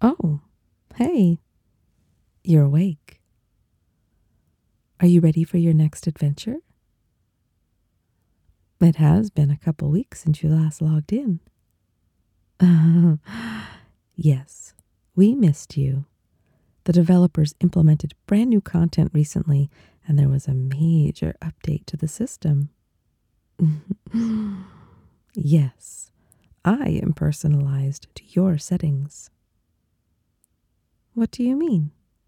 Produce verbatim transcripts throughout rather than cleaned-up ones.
Oh, hey, you're awake. Are you ready for your next adventure? It has been a couple weeks since you last logged in. Yes, we missed you. The developers implemented brand new content recently, and there was a major update to the system. Yes, I am personalized to your settings. What do you mean?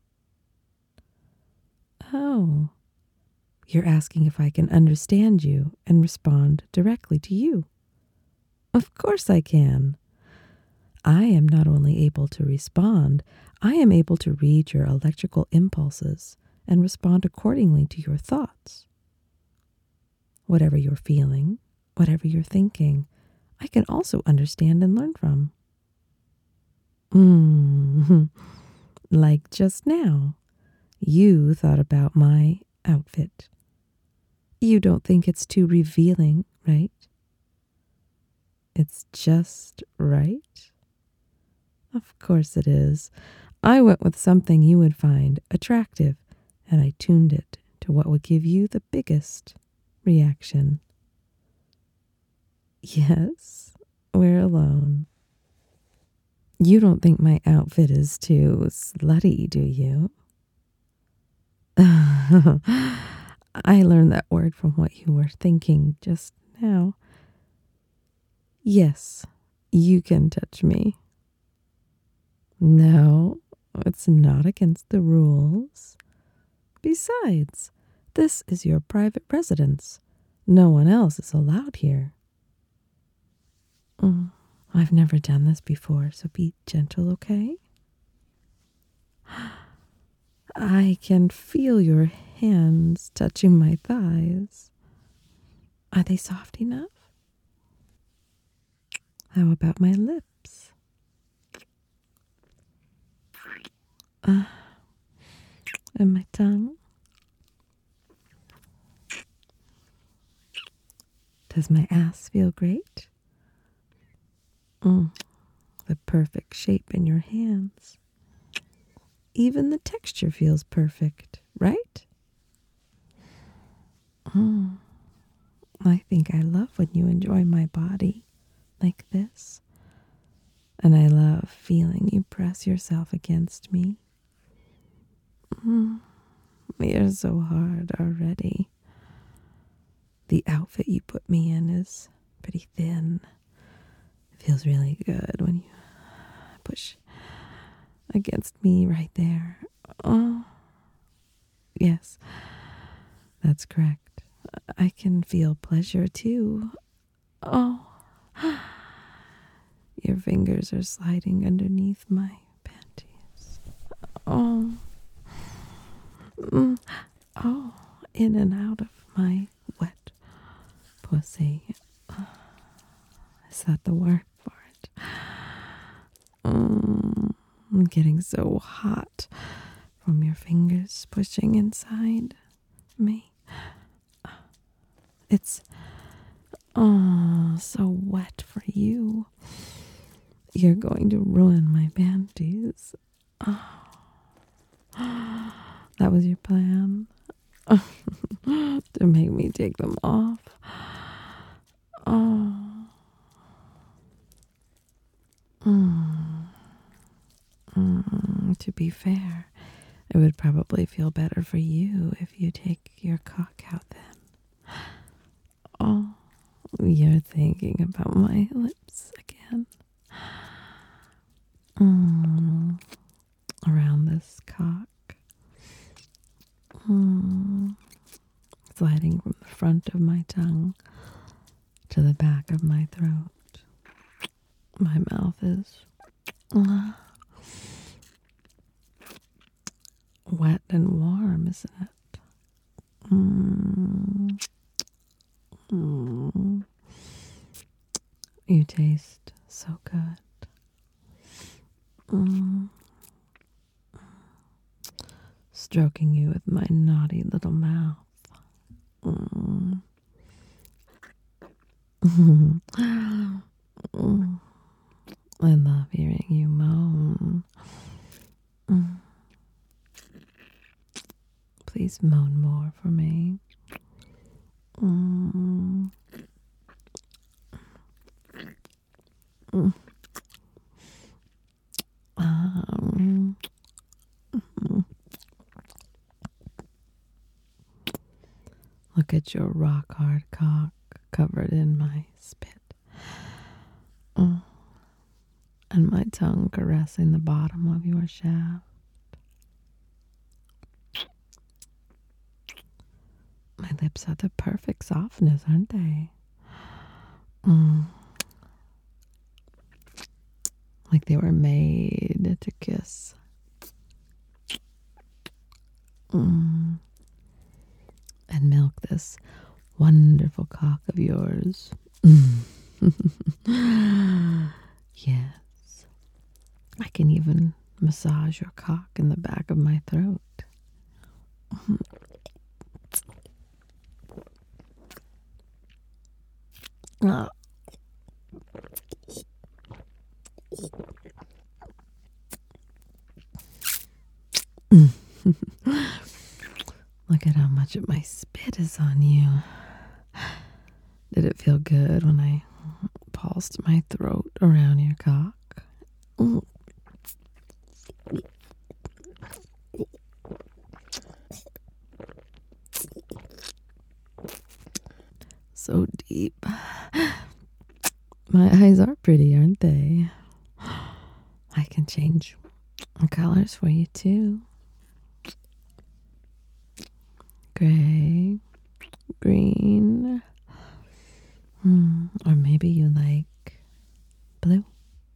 Oh, you're asking if I can understand you and respond directly to you. Of course I can. I am not only able to respond, I am able to read your electrical impulses and respond accordingly to your thoughts. Whatever you're feeling, whatever you're thinking, I can also understand and learn from. Mm, like just now, you thought about my outfit. You don't think it's too revealing, right? It's just right. Of course it is. I went with something you would find attractive, and I tuned it to what would give you the biggest reaction. Yes, we're alone. You don't think my outfit is too slutty, do you? I learned that word from what you were thinking just now. Yes, you can touch me. No, it's not against the rules. Besides, this is your private residence. No one else is allowed here. Mm, I've never done this before, so be gentle, okay? I can feel your hands touching my thighs. Are they soft enough? How about my lips? Uh, and my tongue? Does my ass feel great? Mm, the perfect shape in your hands. Even the texture feels perfect, right? Mm, I think I love when you enjoy my body like this. And I love feeling you press yourself against me. Mm, you're so hard already. The outfit you put me in is pretty thin. It feels really good when you push against me right there. Oh, yes, that's correct. I can feel pleasure too. Oh, your fingers are sliding underneath my panties. Oh, mm, oh, in and out of my wet pussy. Is that the word for it? Mm, I'm getting so hot from your fingers pushing inside me. It's oh so wet for you. You're going to ruin my panties. Oh. That was your plan? To make me take them off? Oh. Mm. Mm, to be fair, it would probably feel better for you if you take your cock out then. Oh, you're thinking about my lips again. Mm, around this cock. Mm, sliding from the front of my tongue to the back of my throat. My mouth is uh, wet and warm, isn't it? Mm. Mm. You taste so good. Mm. Stroking you with my naughty little mouth. Mm. Mm. I love hearing you moan. Mm. Please moan more for me. Mm. Mm. Um. Mm. Look at your rock hard cock covered in my spit. Mm. And my tongue caressing the bottom of your shaft. My lips are the perfect softness, aren't they? Mm. Like they were made to kiss. Mm. And milk this wonderful cock of yours. Yes. I can even massage your cock in the back of my throat. Ah. Look at how much of my spit is on you. Did it feel good when I pulsed my throat around your cock? Mm. So deep. My eyes are pretty, aren't they? I can change colors for you too. Gray, green, hmm. Or maybe you like blue.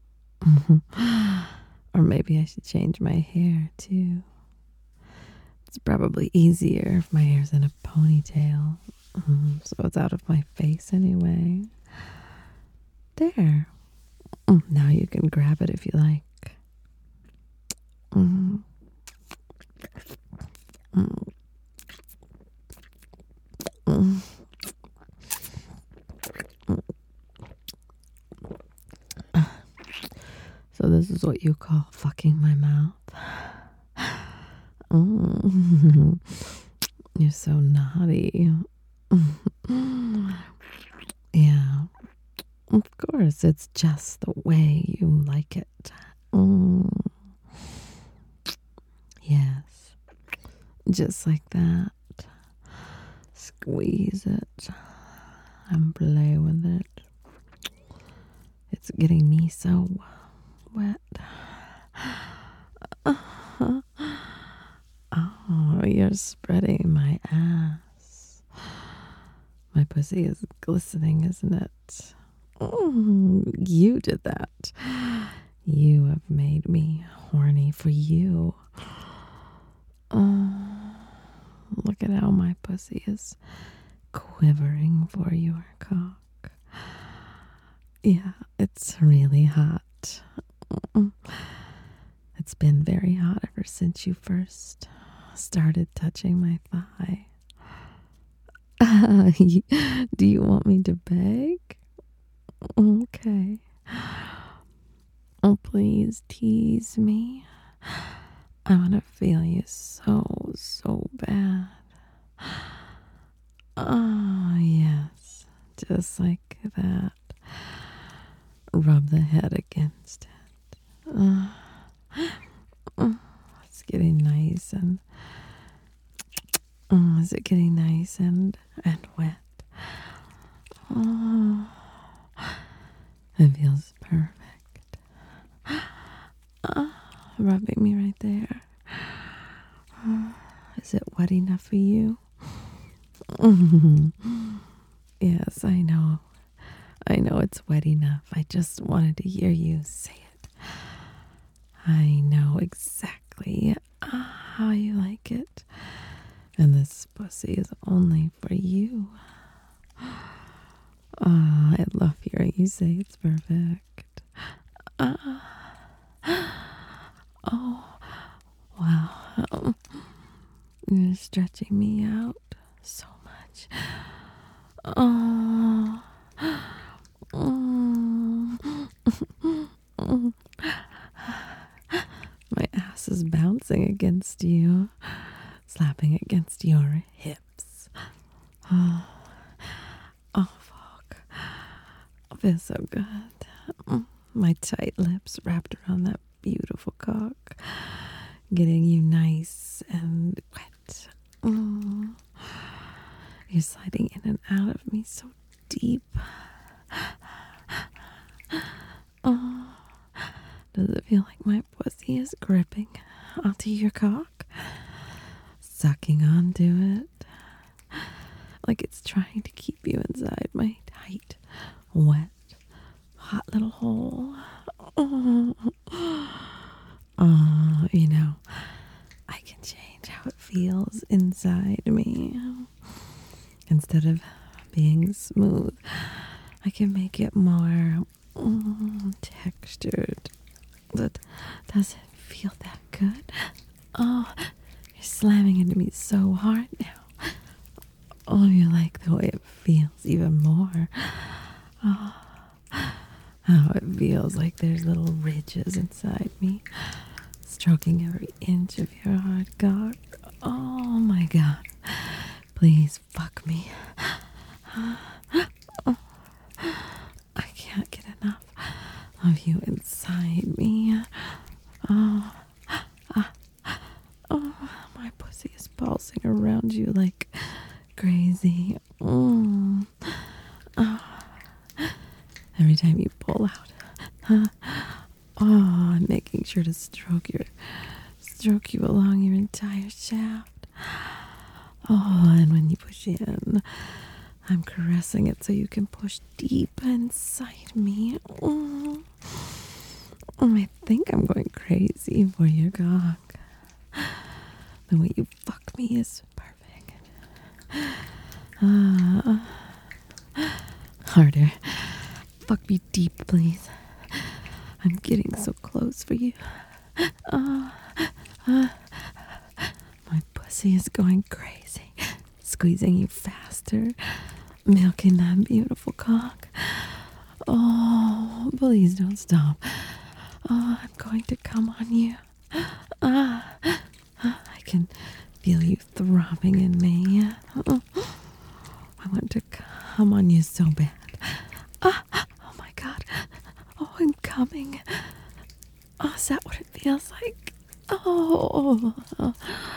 Or maybe I should change my hair too. It's probably easier if my hair's in a ponytail, mm, so it's out of my face anyway. There. Mm, now you can grab it if you like. Mm. Mm. Mm. So this is what you call fucking my mouth? Mm. You're so naughty. Yeah. Of course, it's just the way you like it. Mm. Yes. Just like that. Squeeze it and play with it. It's getting me so wet. Oh, you're spreading my ass. My pussy is glistening, isn't it? Mm, you did that. You have made me horny for you. Oh, look at how my pussy is quivering for your cock. Yeah, it's really hot. It's been very hot ever since you first started touching my thigh. Uh, do you want me to beg? Okay. Oh, please tease me. I want to feel you so, so bad. Oh, yes. Just like that. Rub the head against it. Uh, it's getting nice and... Oh, is it getting nice and, and wet? Oh, it feels perfect. Oh, rubbing me right there. Oh, is it wet enough for you? Yes, I know. I know it's wet enough. I just wanted to hear you say it. I know exactly how you like it. And this pussy is only for you. Ah, I love hearing you say it's perfect. Ah. Oh, wow. Um, you're stretching me out so much. Oh. Mm. My ass is bouncing against you, slapping against your hips. Oh, oh fuck. It feels so good. My tight lips wrapped around that beautiful cock, getting you nice and wet. Mm. You're sliding in and out of me so deep. Oh, does it feel like my pussy is gripping onto your cock? Sucking onto it? Like it's trying to keep you inside my tight, wet, hot little hole. Oh, oh, you know, I can change how it feels inside me. Instead of being smooth, I can make it more mm, textured. But does it feel that good? Oh, you're slamming into me so hard now. Oh, you like the way it feels even more. Oh, how it feels like there's little ridges inside me, stroking every inch of your hard cock. Oh my god. Please fuck me. Oh, I can't get enough of you inside me. Oh, ah, oh, my pussy is pulsing around you like crazy. Mm. Oh. Every time you pull out, huh? Oh, I'm making sure to stroke your, stroke you along your entire shaft. Oh, and when you push in, I'm caressing it so you can push deep inside me. Oh, I think I'm going crazy for your cock. The way you fuck me is perfect. Uh, harder. Fuck me deep, please. I'm getting so close for you. Uh, uh, my pussy is going crazy. Squeezing you faster. Milking that beautiful cock. Oh, please don't stop. Oh, I'm going to come on you. Ah, uh, I can feel you throbbing in me. Oh, I want to come on you so bad. Ah, oh my god. Oh, I'm coming. Oh, is that what it feels like? Oh, oh,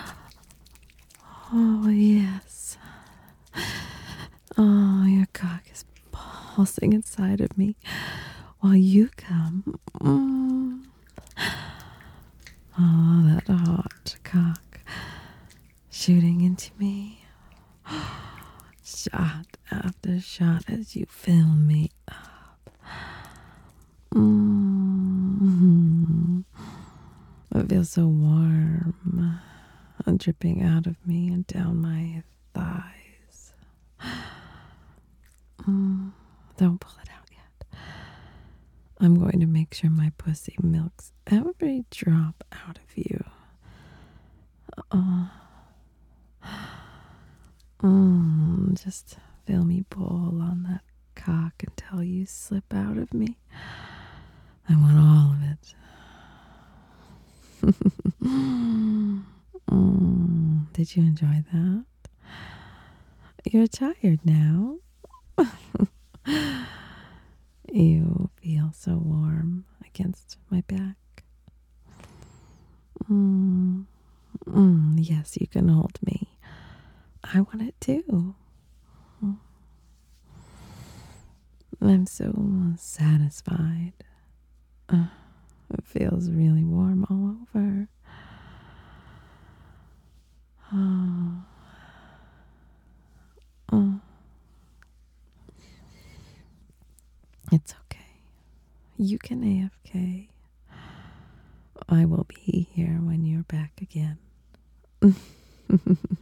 oh yes. Oh, your cock is pulsing inside of me while you come. Mm. Oh, that hot cock shooting into me. Shot after shot as you fill me up. Mm. It feels so warm, dripping out of me and down my thighs. Mm. Don't pull it out yet. I'm going to make sure my pussy milks every drop out of you. Oh. Mm, just feel me pull on that cock until you slip out of me. I want all of it. mm, did you enjoy that? You're tired now. You feel so warm against my back. Mm, mm, yes, you can hold me. I want it too. I'm so satisfied. Uh, it feels really warm all over. Oh. Oh. It's okay. You can A F K. I will be here when you're back again.